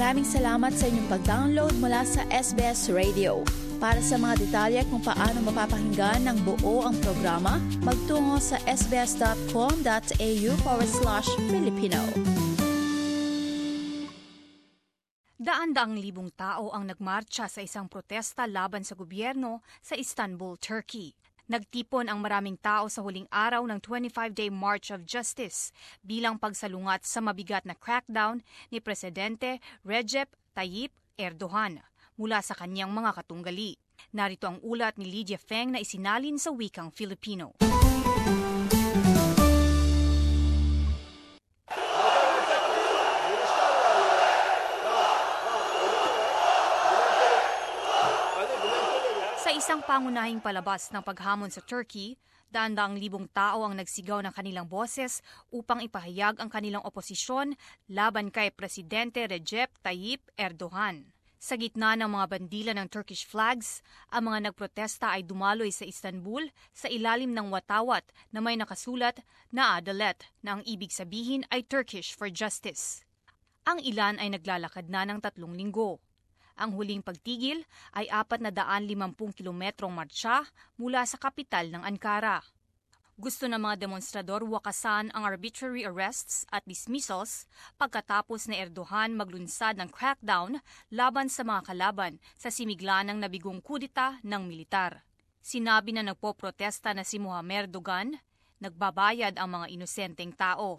Maraming salamat sa inyong pag-download mula sa SBS Radio. Para sa mga detalye kung paano mapapakinggan ng buo ang programa, magtungo sa sbs.com.au/Filipino. Daan-daang libong tao ang nagmarcha sa isang protesta laban sa gobyerno sa Istanbul, Turkey. Nagtipon ang maraming tao sa huling araw ng 25-day March of Justice bilang pagsalungat sa mabigat na crackdown ni Presidente Recep Tayyip Erdogan mula sa kanyang mga katunggali. Narito ang ulat ni Lydia Feng na isinalin sa wikang Filipino. Sa isang pangunahing palabas ng paghamon sa Turkey, daan-daang libong tao ang nagsigaw ng kanilang boses upang ipahayag ang kanilang oposisyon laban kay Presidente Recep Tayyip Erdogan. Sa gitna ng mga bandila ng Turkish flags, ang mga nagprotesta ay dumaloy sa Istanbul sa ilalim ng watawat na may nakasulat na Adalet na ang ibig sabihin ay Turkish for Justice. Ang ilan ay naglalakad na ng 3 linggo. Ang huling pagtigil ay 450 kilometrong marcha mula sa kapital ng Ankara. Gusto ng mga demonstrador wakasan ang arbitrary arrests at dismissals pagkatapos ni Erdogan maglunsad ng crackdown laban sa mga kalaban sa simiglanang nabigong kudeta ng militar. Sinabi na nagpoprotesta na si Muammer Erdogan, nagbabayad ang mga inosenteng tao.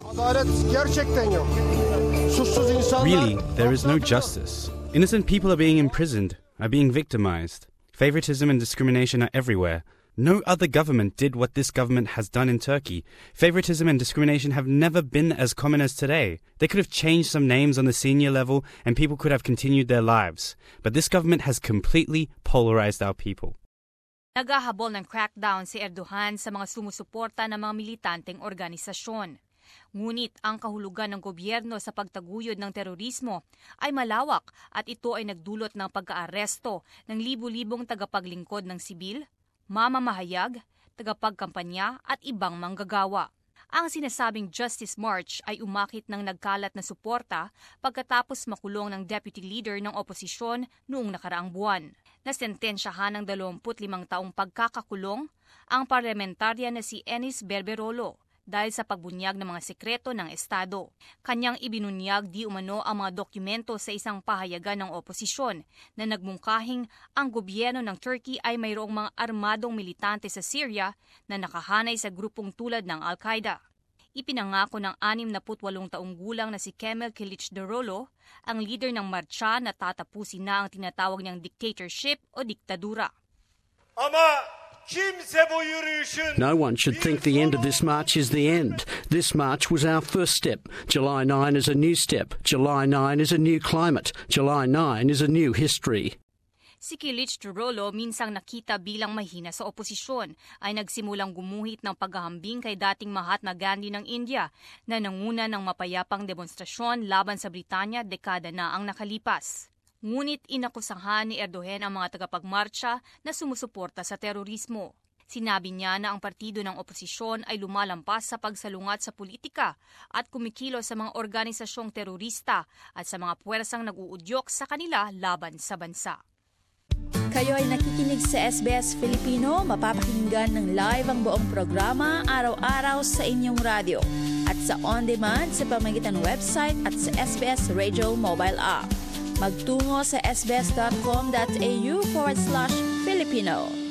Really, there is no justice. Innocent people are being imprisoned, are being victimized. Favoritism and discrimination are everywhere. No other government did what this government has done in Turkey. Favoritism and discrimination have never been as common as today. They could have changed some names on the senior level and people could have continued their lives. But this government has completely polarized our people. Naghahabol ng crackdown si Erdogan sa mga sumusuporta ng mga militanteng organisasyon. Ngunit ang kahulugan ng gobyerno sa pagtaguyod ng terorismo ay malawak at ito ay nagdulot ng pagkaaresto ng libu-libong tagapaglingkod ng sibil, mamamahayag, tagapagkampanya at ibang manggagawa. Ang sinasabing Justice March ay umakit ng nagkalat na suporta pagkatapos makulong ng deputy leader ng oposisyon noong nakaraang buwan. Nasentensyahan ng 25 taong pagkakakulong ang parlamentarya na si Enis Berberolo dahil sa pagbunyag ng mga sekreto ng Estado. Kanyang ibinunyag di umano ang mga dokumento sa isang pahayagan ng oposisyon na nagmungkahing ang gobyerno ng Turkey ay mayroong mga armadong militante sa Syria na nakahanay sa grupong tulad ng Al-Qaeda. Ipinangako ng 68 taong gulang na si Kemal Kılıçdaroğlu, ang leader ng marcha na tatapusin na ang tinatawag niyang dictatorship o diktadura. No one should think the end of this march is the end. This march was our first step. July 9 is a new step. July 9 is a new climate. July 9 is a new history. Si Kılıçdaroğlu, minsang nakita bilang mahina sa oposisyon, ay nagsimulang gumuhit ng paghahambing kay dating Mahatma Gandhi ng India na nanguna ng mapayapang demonstrasyon laban sa Britanya dekada na ang nakalipas. Ngunit inakusahan ni Erdogan ang mga tagapagmarcha na sumusuporta sa terorismo. Sinabi niya na ang partido ng oposisyon ay lumalampas sa pagsalungat sa politika at kumikilos sa mga organisasyong terorista at sa mga puwersang nag-uudyok sa kanila laban sa bansa. Kayo ay nakikinig sa SBS Filipino, mapapakinggan ng live ang buong programa araw-araw sa inyong radyo at sa on-demand sa pamamagitan ng website at sa SBS Radio mobile app. Magtungo sa sbs.com.au/Filipino.